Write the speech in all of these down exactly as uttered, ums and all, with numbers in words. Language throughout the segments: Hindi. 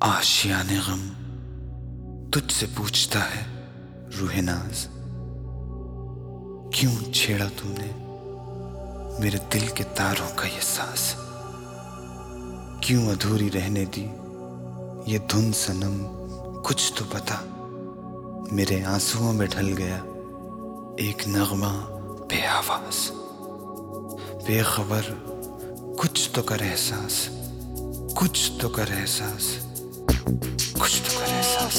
आशियाने गम तुझसे पूछता है रूहे नाज, क्यों छेड़ा तुमने मेरे दिल के तारों का ये सांस, क्यों अधूरी रहने दी ये धुन सनम, कुछ तो पता। मेरे आंसुओं में ढल गया एक नगमा बेआवाज, बेखबर कुछ तो कर एहसास, कुछ तो कर एहसास, कुछ तो कर एहसास।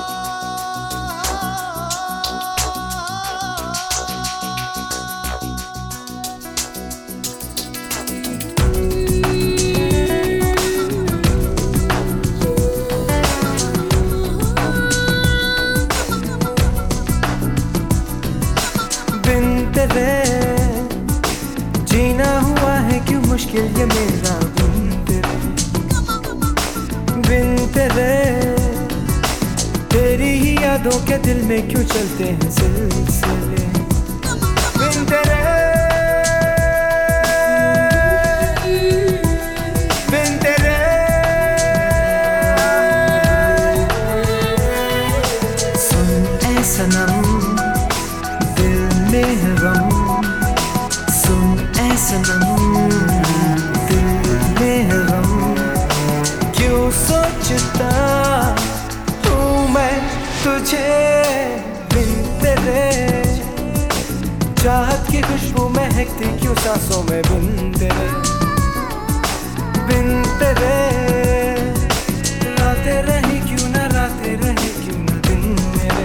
बिन तेरे जीना हुआ है क्यों मुश्किल ये मेरा, बिन तेरे बिन तेरे तेरी ही यादों के दिल में क्यों चलते हैं सिलसिले, बिन तेरे बिन तेरे सुन ऐ सनम दिल में है गम, सुन ऐ सनम दिल में है गम, क्यों सोचता हूँ मैं तुझे बिन तेरे, चाहत की खुशबू महकती क्यों सांसों में बिन तेरे, बिन तेरे रातें रही क्यों ना, रातें रही क्यों ना दिन मेरे।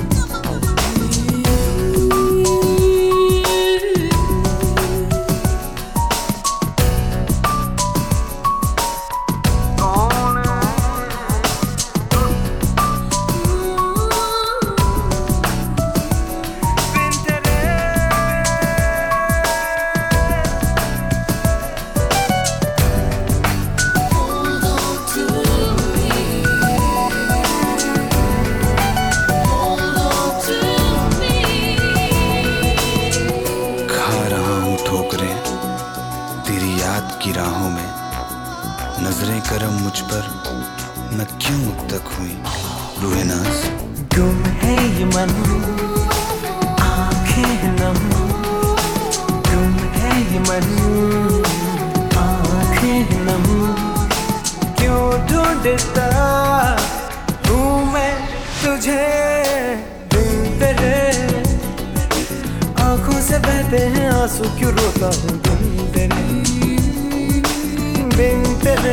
तेरी याद की राहों में नजरें करम मुझ पर न क्यों अब तक हुई रूहे नाज। गुम है ये मन आँखें नम, गुम है ये मन आँखें नम, क्यों ढूंढता हूँ मैं तुझे बिन तेरे, आँखों से बहते हैं आंसू क्यों रोता हूँ बिन तेरे, बिन तेरे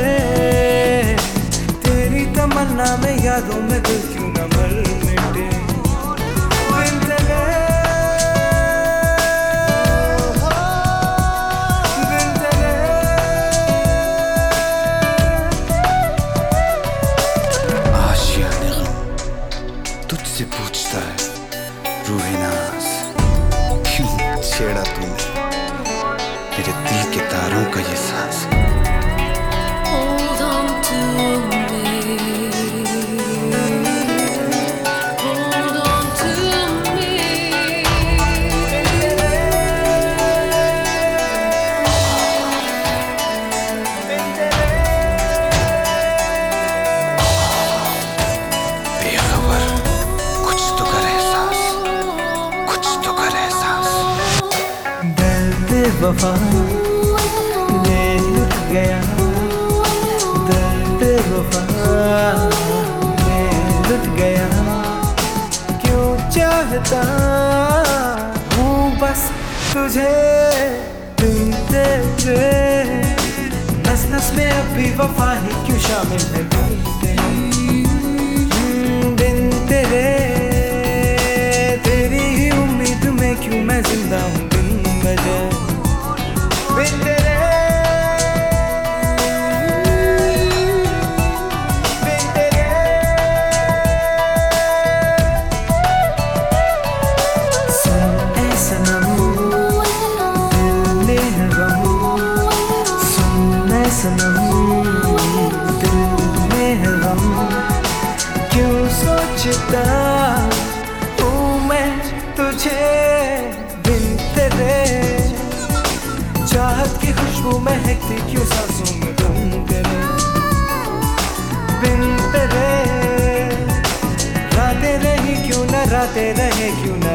तेरी तमन्ना में यादों में दिल क्यों न मर मिटे, बिन तेरे बिन तेरे आशियाने गम तुझसे पूछता है रूहे नाज, क्यों छेड़ा तूने मेरे दिल के तारों का ये सांस। Hold on to me, hold on to me. बेखबर कुछ तो कर एहसास, कुछ तो कर एहसास। दर्द वफा ले लुट गया, दर्द वफा ले लुट गया, क्यों चाहता हूँ बस तुझे बिन तेरे, नस नस में अभी वफा ही क्यों शामिल है बिन तेरे, बिन तेरे तेरी ही उम्मीद में क्यों मैं जिंदा हूँ बिन वजह, बिन तेरे बिन तेरे सुन ऐ सनम दिल में है गम, सुन ऐ सनम दिल में है गम, क्यों सोचता हूँ मैं तुझे बिन तेरे, चाहत की खुशबू महकती क्यों सांसों में बिन तेरे, बिन तेरे। जाते रहे क्यों